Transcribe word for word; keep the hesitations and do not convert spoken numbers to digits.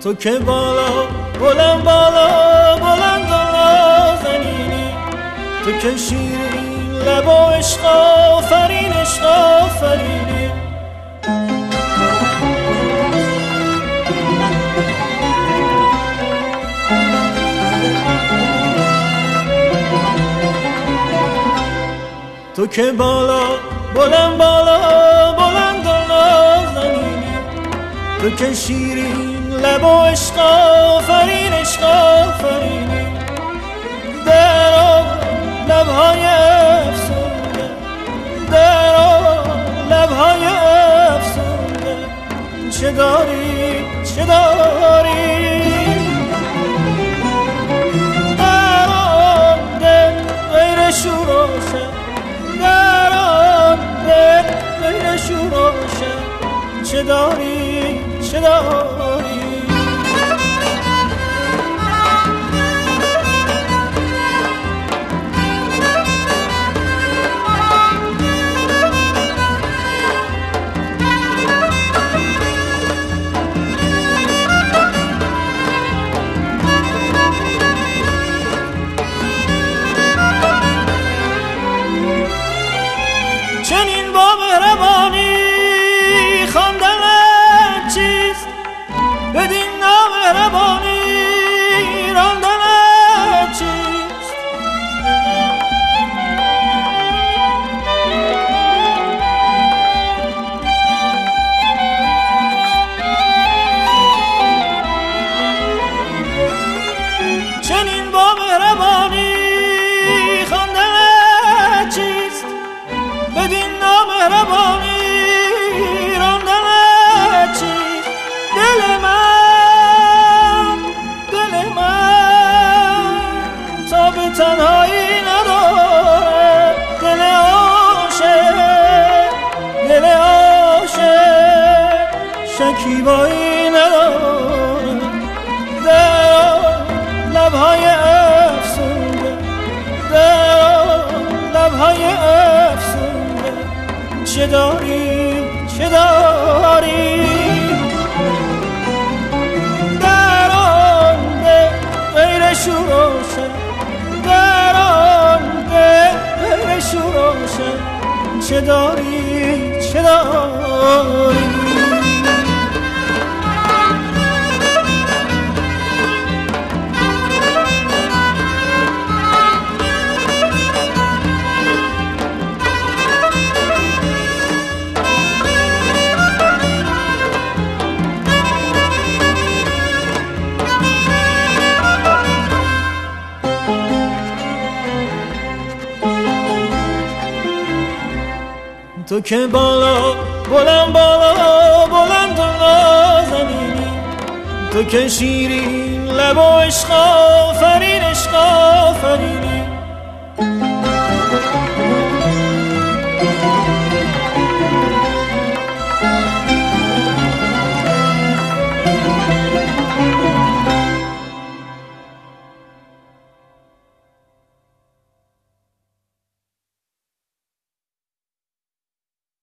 تو که بالا بلند بالا بلند و نازنینی، تو که شیرین لب و عشق آفرین عشق آفرینی. تو که بالا بلند بالا بلند و نازنینی، تو که شیرین لب و عشق آفرین عشق آفرینی. در آن لبهای افسونده، در آن لبهای افسونده، چه داری چه داری؟ در آن دل غیر شور و شر، در آن دل غیر شور و شر، چه داری چه داری؟ چنین با مهربانی خواندن چیست، بدین نامهربانی راندن چیست؟ چنین با مهربانی خواندن چیست، بدین نامهربانی راندن چیست؟ دل من دل من تا به تنهایی نداره، دل عاشق دل عاشق شکیبایی نداره. در لبهای افسونده، در لبهای افسونده، چه داری چه داری؟ در آن دل غیر شور و شر، در آن دل غیر شور و شر، چه داری چه داری؟ تو که بالا بلند بالا بلند و نازنینی، تو که شیرین لب و عشق آفرین عشق آفرینی.